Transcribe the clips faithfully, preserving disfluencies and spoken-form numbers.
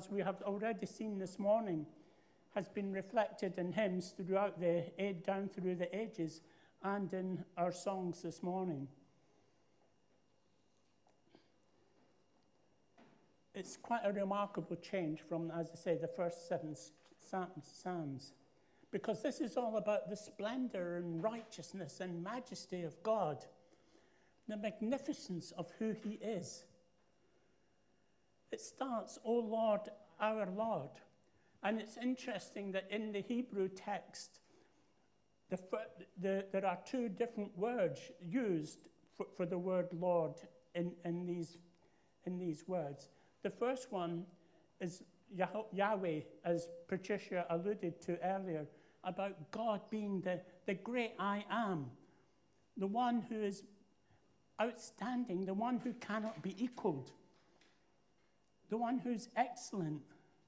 as we have already seen this morning, has been reflected in hymns throughout the down through the ages and in our songs this morning. It's quite a remarkable change from, as I say, the first seven psalms, because this is all about the splendor and righteousness and majesty of God, the magnificence of who he is. It starts, O Lord, our Lord. And it's interesting that in the Hebrew text, the, the, there are two different words used for, for the word Lord in, in, these, in these words. The first one is Yahweh, as Patricia alluded to earlier, about God being the, the great I am, the one who is outstanding, the one who cannot be equaled, the one who's excellent.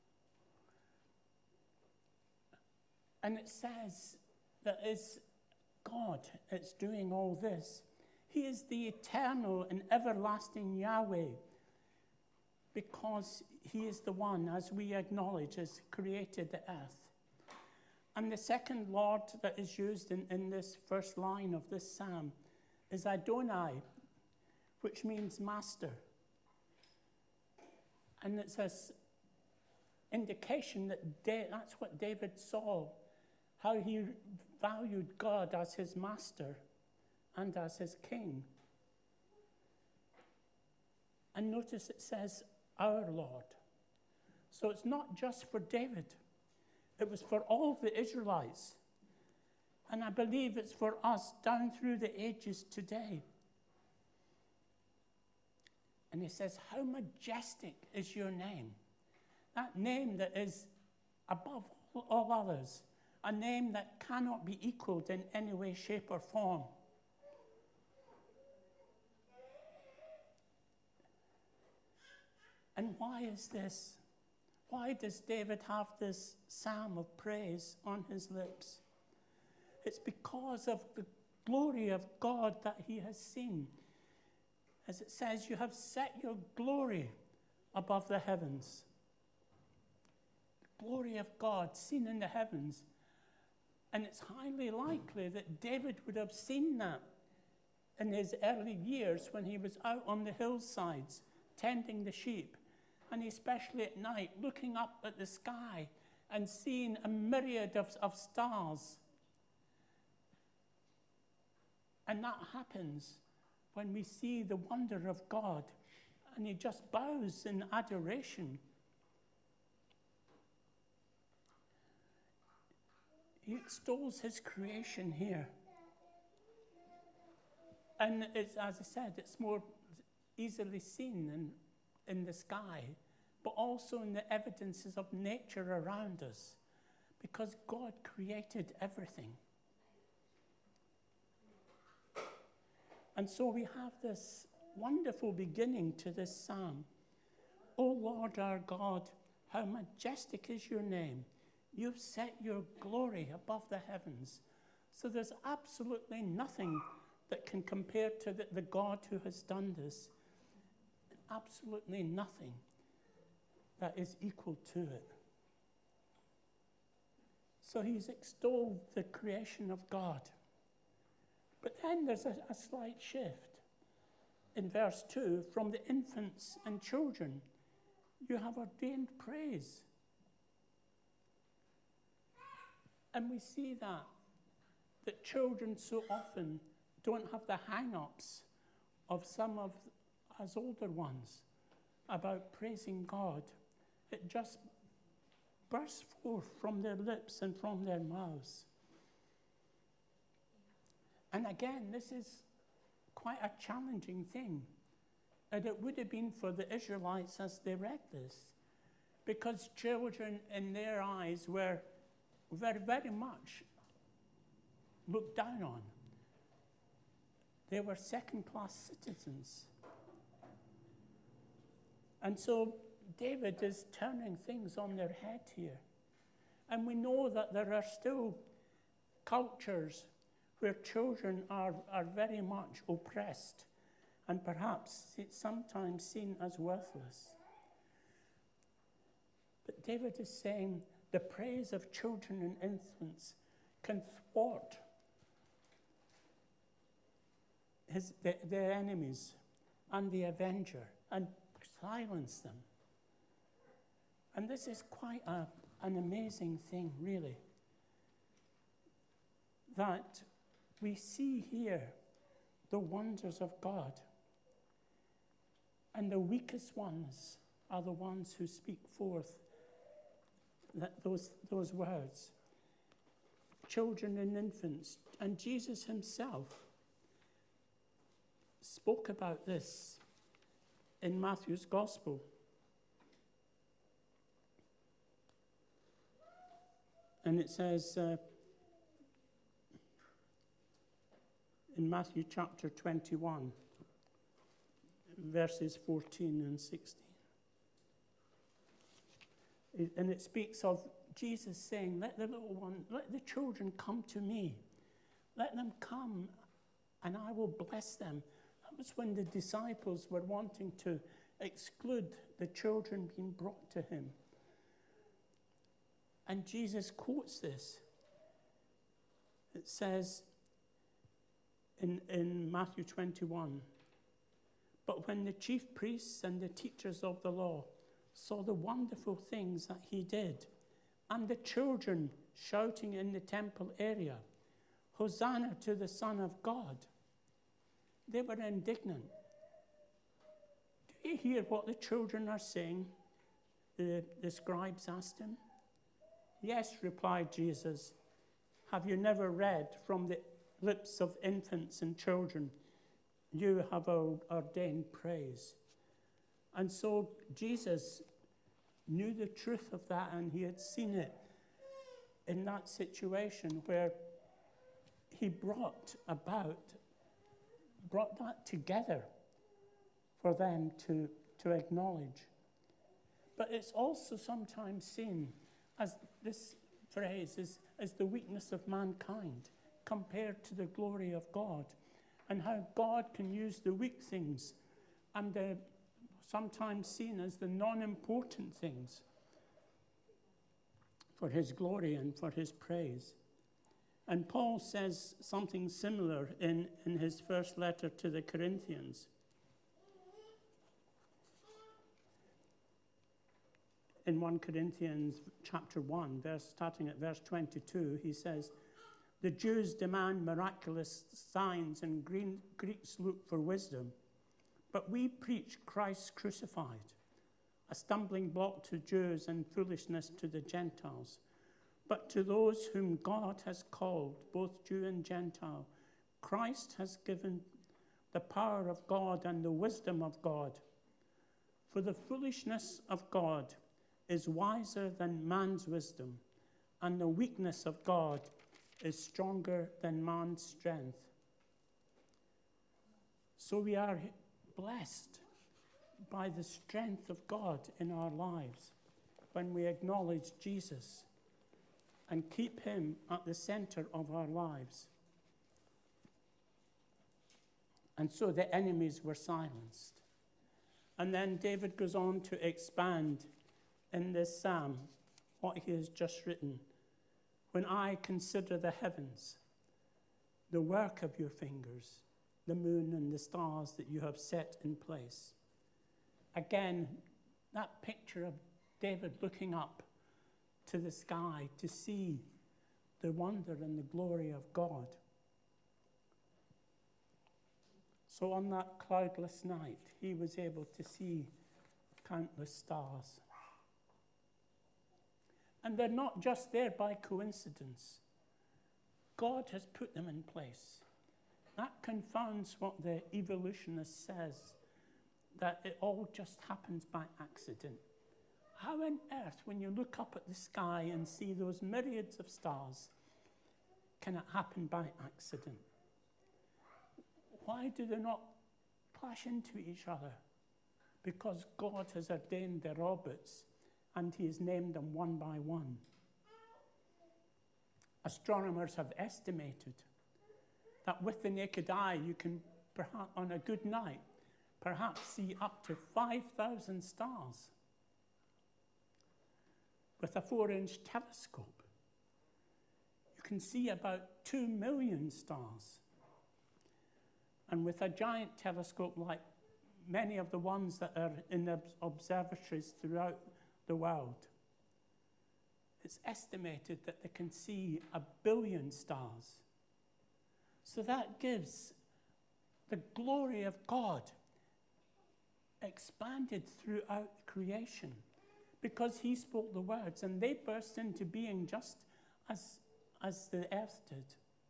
And it says that it's God that's doing all this. He is the eternal and everlasting Yahweh, because he is the one, as we acknowledge, has created the earth. And the second Lord that is used in, in this first line of this psalm is Adonai, which means master. And it's an indication that da- that's what David saw, how he valued God as his master and as his king. And notice it says, our Lord. So it's not just for David. It was for all the Israelites. And I believe it's for us down through the ages today. And he says, how majestic is your name? That name that is above all others. A name that cannot be equaled in any way, shape, or form. And why is this? Why does David have this psalm of praise on his lips? It's because of the glory of God that he has seen. As it says, you have set your glory above the heavens. The glory of God seen in the heavens. And it's highly likely that David would have seen that in his early years when he was out on the hillsides tending the sheep. And especially at night, looking up at the sky and seeing a myriad of, of stars. And that happens when we see the wonder of God, and he just bows in adoration. He extols his creation here. And it's, as I said, it's more easily seen in, in the sky, but also in the evidences of nature around us, because God created everything. And so we have this wonderful beginning to this psalm. O Lord our God, how majestic is your name. You've set your glory above the heavens. So there's absolutely nothing that can compare to the, the God who has done this. Absolutely nothing that is equal to it. So he's extolled the creation of God. But then there's a, a slight shift. In verse two, from the infants and children, you have ordained praise. And we see that, that children so often don't have the hang-ups of some of us older ones about praising God. It just bursts forth from their lips and from their mouths. And again, this is quite a challenging thing. And it would have been for the Israelites as they read this, because children in their eyes were very, very much looked down on. They were second-class citizens. And so David is turning things on their head here. And we know that there are still cultures where children are, are very much oppressed and perhaps it's sometimes seen as worthless. But David is saying the praise of children and infants can thwart his, the, their enemies and the avenger and silence them. And this is quite a, an amazing thing, really, that we see here the wonders of God. And the weakest ones are the ones who speak forth that those, those words. Children and infants. And Jesus himself spoke about this in Matthew's Gospel. And it says uh, in Matthew chapter twenty-one, verses fourteen and sixteen. And it speaks of Jesus saying, let the little one, let the children come to me. Let them come and I will bless them. That was when the disciples were wanting to exclude the children being brought to him. And Jesus quotes this. It says in, in Matthew twenty-one, but when the chief priests and the teachers of the law saw the wonderful things that he did, and the children shouting in the temple area, Hosanna to the Son of God, they were indignant. Do you hear what the children are saying? The, the scribes asked him. Yes, replied Jesus. Have you never read from the lips of infants and children, you have ordained praise? And so Jesus knew the truth of that, and he had seen it in that situation where he brought about, brought that together for them to, to acknowledge. But it's also sometimes seen as this phrase is as the weakness of mankind compared to the glory of God, and how God can use the weak things and the sometimes seen as the non-important things for his glory and for his praise. And Paul says something similar in, in his first letter to the Corinthians. In First Corinthians chapter one, verse, starting at verse twenty-two, he says, the Jews demand miraculous signs and Green, Greeks look for wisdom. But we preach Christ crucified, a stumbling block to Jews and foolishness to the Gentiles. But to those whom God has called, both Jew and Gentile, Christ has given the power of God and the wisdom of God. For the foolishness of God is wiser than man's wisdom, and the weakness of God is stronger than man's strength. So we are blessed by the strength of God in our lives when we acknowledge Jesus and keep him at the center of our lives. And so the enemies were silenced. And then David goes on to expand in this psalm what he has just written. When I consider the heavens, the work of your fingers, the moon and the stars that you have set in place. Again, that picture of David looking up to the sky to see the wonder and the glory of God. So on that cloudless night, he was able to see countless stars. And they're not just there by coincidence. God has put them in place. That confounds what the evolutionist says, that it all just happens by accident. How on earth, when you look up at the sky and see those myriads of stars, can it happen by accident? Why do they not clash into each other? Because God has ordained their orbits, and he has named them one by one. Astronomers have estimated that with the naked eye, you can, perhaps on a good night, perhaps see up to five thousand stars. with a four-inch telescope, you can see about two million stars. And with a giant telescope like many of the ones that are in the observatories throughout the world, it's estimated that they can see a billion stars. So that gives the glory of God expanded throughout creation, because he spoke the words and they burst into being just as, as the earth did.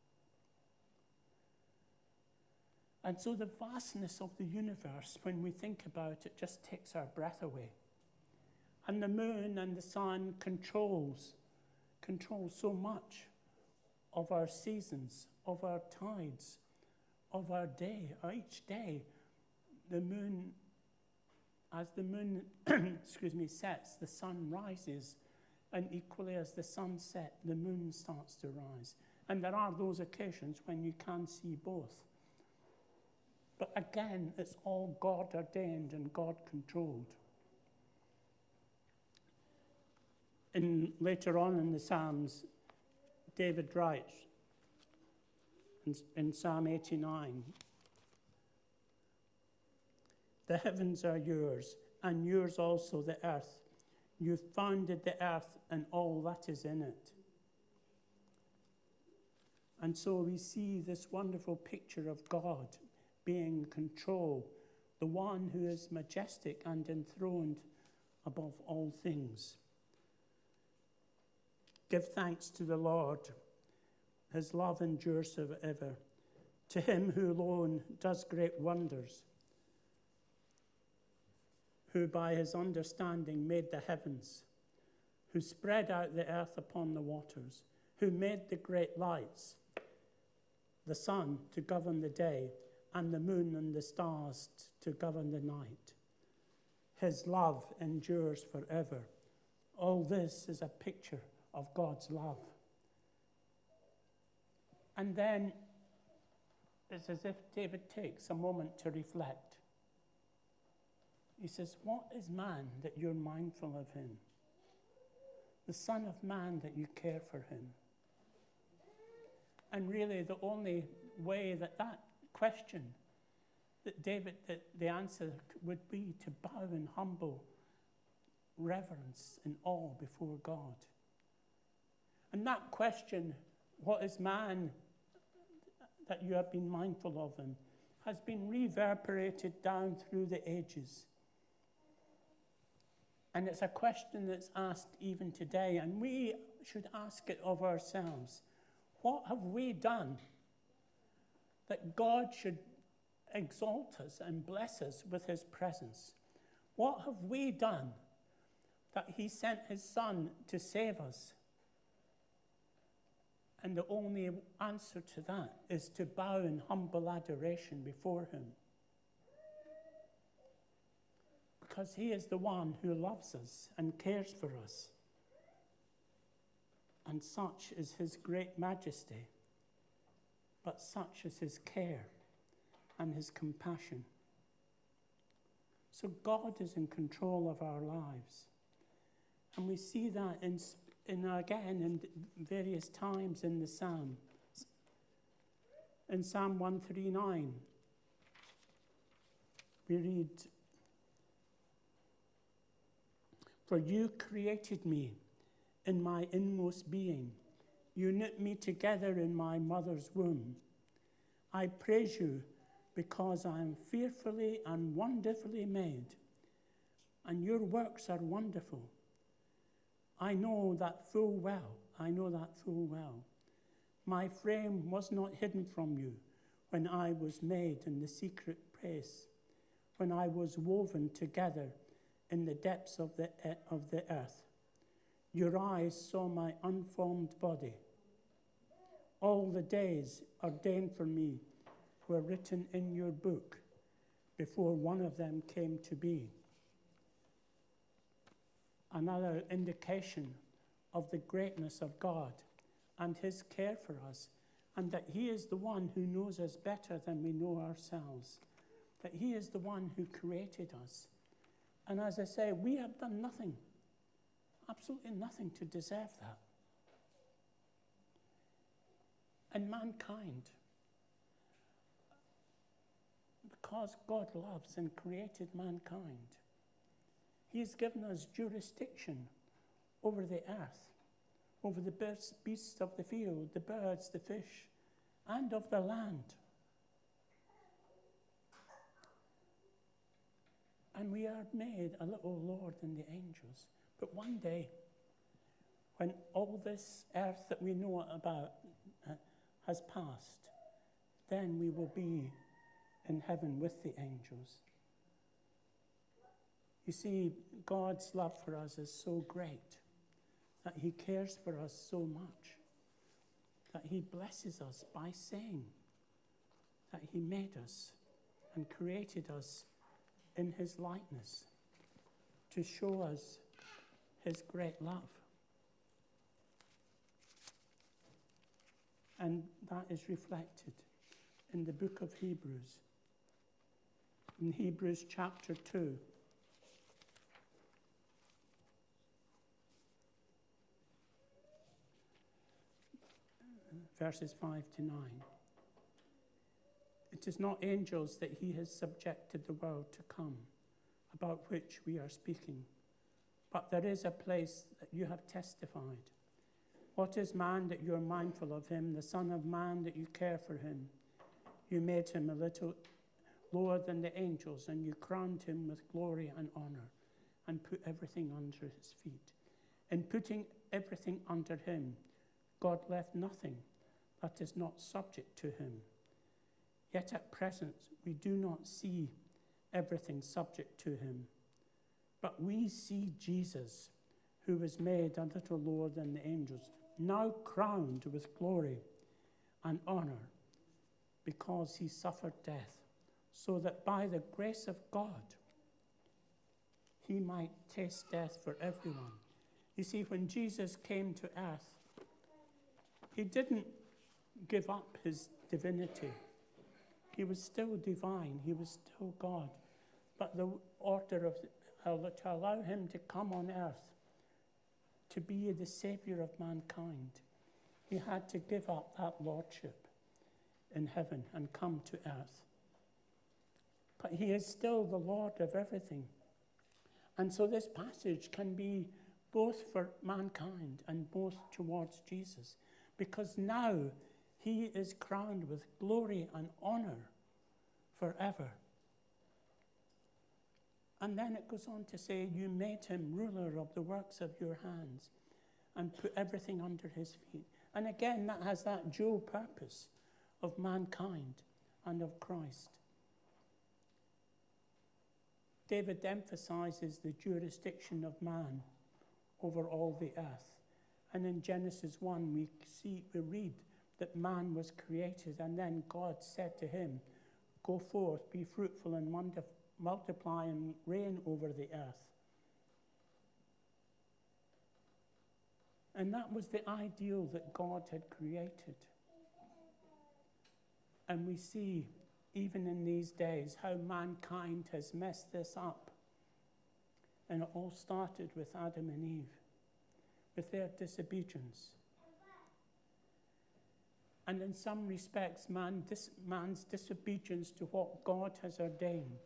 And so the vastness of the universe, when we think about it, just takes our breath away. And the moon and the sun controls, controls so much of our seasons, of our tides, of our day. Each day, the moon, as the moon, excuse me, sets, the sun rises. And equally as the sun sets, the moon starts to rise. And there are those occasions when you can see both. But again, it's all God ordained and God controlled. In, later on in the Psalms, David writes in, in Psalm eighty-nine, "The heavens are yours, and yours also the earth. You founded the earth and all that is in it." And so we see this wonderful picture of God being in control, the one who is majestic and enthroned above all things. Give thanks to the Lord. His love endures forever. To him who alone does great wonders, who by his understanding made the heavens, who spread out the earth upon the waters, who made the great lights, the sun to govern the day, and the moon and the stars to govern the night. His love endures forever. All this is a picture of God's love. And then it's as if David takes a moment to reflect. He says, "What is man that you're mindful of him? The Son of Man that you care for him?" And really the only way that that question, that David, that the answer would be to bow in humble reverence and awe before God. And that question, what is man that you have been mindful of him, has been reverberated down through the ages. And it's a question that's asked even today, and we should ask it of ourselves. What have we done that God should exalt us and bless us with his presence? What have we done that he sent his Son to save us? And the only answer to that is to bow in humble adoration before him. Because he is the one who loves us and cares for us. And such is his great majesty. But such is his care and his compassion. So God is in control of our lives. And we see that in, in again in various times in the Psalms. In Psalm one thirty-nine, we read, "For you created me in my inmost being. You knit me together in my mother's womb. I praise you because I am fearfully and wonderfully made, and your works are wonderful. I know that full well. I know that full well. My frame was not hidden from you when I was made in the secret place, when I was woven together in the depths of the, of the earth. Your eyes saw my unformed body. All the days ordained for me were written in your book before one of them came to be." Another indication of the greatness of God and his care for us, and that he is the one who knows us better than we know ourselves, that he is the one who created us. And as I say, we have done nothing. absolutely nothing to deserve that. And mankind, because God loves and created mankind, he has given us jurisdiction over the earth, over the beasts of the field, the birds, the fish, and of the land. And we are made a little lower than the angels. But one day, when all this earth that we know about uh, has passed, then we will be in heaven with the angels. You see, God's love for us is so great that he cares for us so much that he blesses us by saying that he made us and created us in his likeness to show us his great love. And that is reflected in the book of Hebrews. In Hebrews chapter two, verses five to nine. It is not angels that he has subjected the world to come, about which we are speaking, but there is a place that you have testified. What is man that you are mindful of him, the Son of Man that you care for him? You made him a little lower than the angels, and you crowned him with glory and honor, and put everything under his feet. In putting everything under him, God left nothing that is not subject to him. Yet at present we do not see everything subject to him. But we see Jesus, who was made a little lower than the angels, now crowned with glory and honor, because he suffered death, so that by the grace of God he might taste death for everyone. You see, when Jesus came to earth, he didn't give up his divinity. He was still divine. He was still God. But the order of uh, to allow him to come on earth to be the Savior of mankind, he had to give up that lordship in heaven and come to earth. But he is still the Lord of everything. And so this passage can be both for mankind and both towards Jesus, because now he is crowned with glory and honor forever. And then it goes on to say, you made him ruler of the works of your hands and put everything under his feet. And again, that has that dual purpose of mankind and of Christ. David emphasizes the jurisdiction of man over all the earth. And in Genesis one, we see, we read that man was created, and then God said to him, go forth, be fruitful and wonderful, multiply and reign over the earth. And that was the ideal that God had created. And we see, even in these days, how mankind has messed this up. And it all started with Adam and Eve, with their disobedience. And in some respects, man, dis, man's disobedience to what God has ordained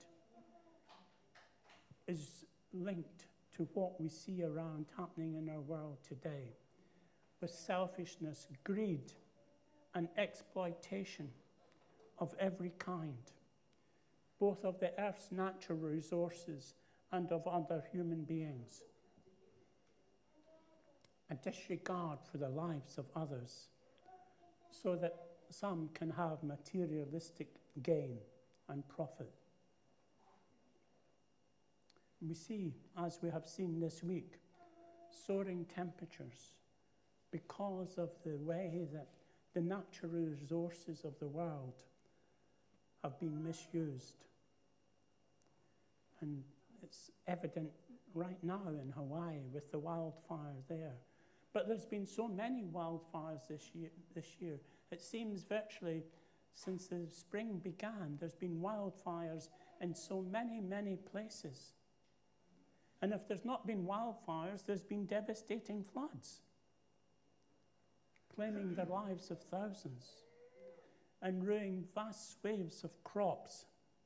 is linked to what we see around happening in our world today, with selfishness, greed, and exploitation of every kind, both of the earth's natural resources and of other human beings. A disregard for the lives of others, so that some can have materialistic gain and profit. We see, as we have seen this week, soaring temperatures because of the way that the natural resources of the world have been misused. And it's evident right now in Hawaii with the wildfires there. But there's been so many wildfires this year, this year. It seems virtually since the spring began, there's been wildfires in so many, many places. And if there's not been wildfires, there's been devastating floods, claiming the lives of thousands and ruining vast swathes of crops.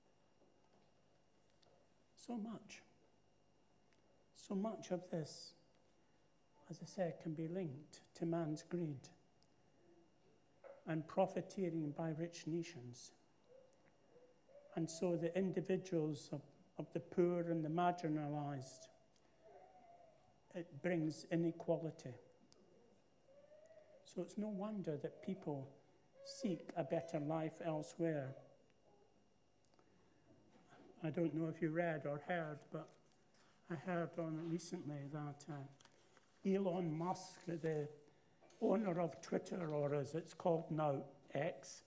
So much. So much of this, as I said, can be linked to man's greed and profiteering by rich nations. And so the individuals of, of the poor and the marginalized, it brings inequality. So it's no wonder that people seek a better life elsewhere. I don't know if you read or heard, but I heard on recently that uh, Elon Musk, the owner of Twitter, or as it's called now, X,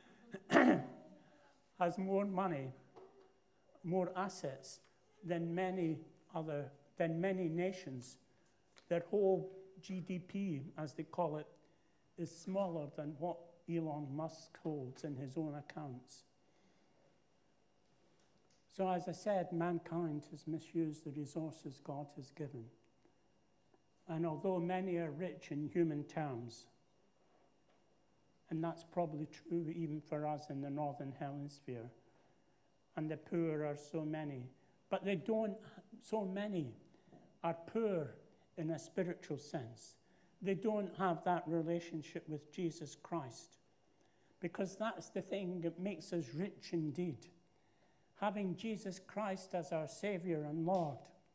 has more money, more assets than many other, than many nations. Their whole G D P, as they call it, is smaller than what Elon Musk holds in his own accounts. So as I said, mankind has misused the resources God has given. And although many are rich in human terms, and that's probably true even for us in the Northern Hemisphere, and the poor are so many, but they don't, so many are poor in a spiritual sense. They don't have that relationship with Jesus Christ, because that's the thing that makes us rich indeed. Having Jesus Christ as our Savior and Lord.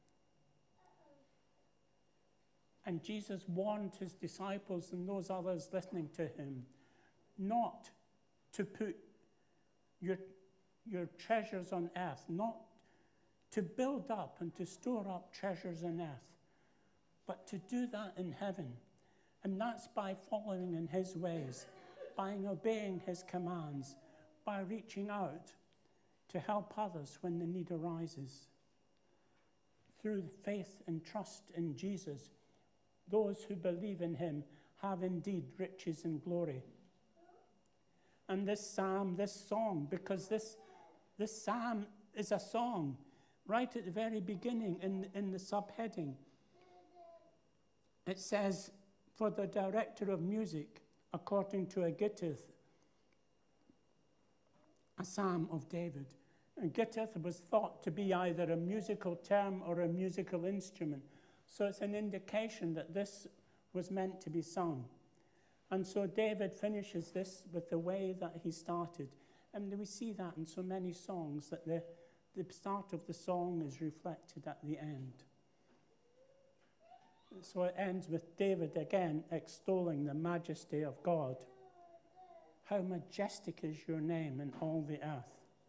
And Jesus warned his disciples and those others listening to him not to put your, your treasures on earth, not to build up and to store up treasures on earth, but to do that in heaven. And that's by following in his ways, by obeying his commands, by reaching out to help others when the need arises. Through faith and trust in Jesus, those who believe in him have indeed riches and glory. And this psalm, this song, because this, this psalm is a song, right at the very beginning in, in the subheading. It says, for the director of music, according to a Gittith, a psalm of David. And Gittith was thought to be either a musical term or a musical instrument. So it's an indication that this was meant to be sung. And so David finishes this with the way that he started. And we see that in so many songs, that the, the start of the song is reflected at the end. So it ends with David again extolling the majesty of God. How majestic is your name in all the earth.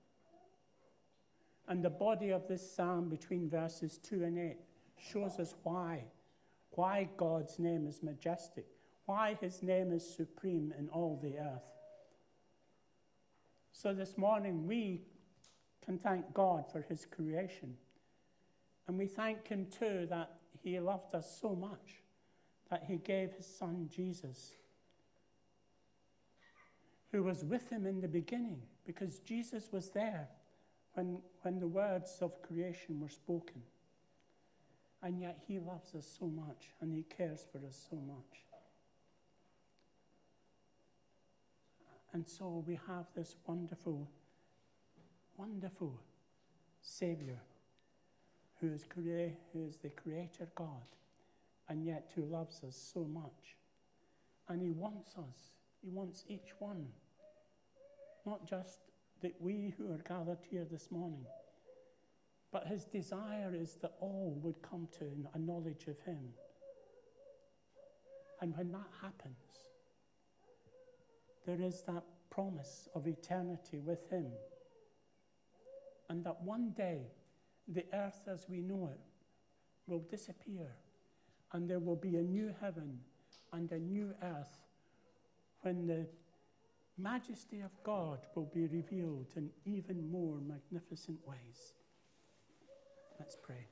And the body of this psalm between verses two and eight shows us why. Why God's name is majestic. Why his name is supreme in all the earth. So this morning we can thank God for his creation. And we thank him too that he loved us so much that he gave his son Jesus, who was with him in the beginning, because Jesus was there when, when the words of creation were spoken. And yet he loves us so much, and he cares for us so much. And so we have this wonderful, wonderful Savior who is, crea- who is the Creator God, and yet who loves us so much. And he wants us. He wants each one. Not just that we who are gathered here this morning, but his desire is that all would come to a knowledge of him. And when that happens, there is that promise of eternity with him. And that one day, the earth as we know it will disappear, and there will be a new heaven and a new earth when the majesty of God will be revealed in even more magnificent ways. Let's pray.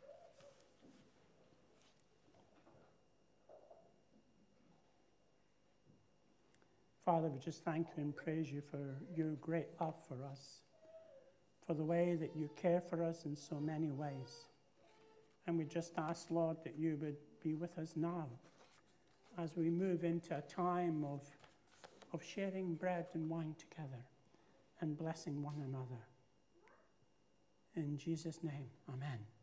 Father, we just thank you and praise you for your great love for us, for the way that you care for us in so many ways. And we just ask, Lord, that you would be with us now as we move into a time of, of sharing bread and wine together and blessing one another. In Jesus' name, amen.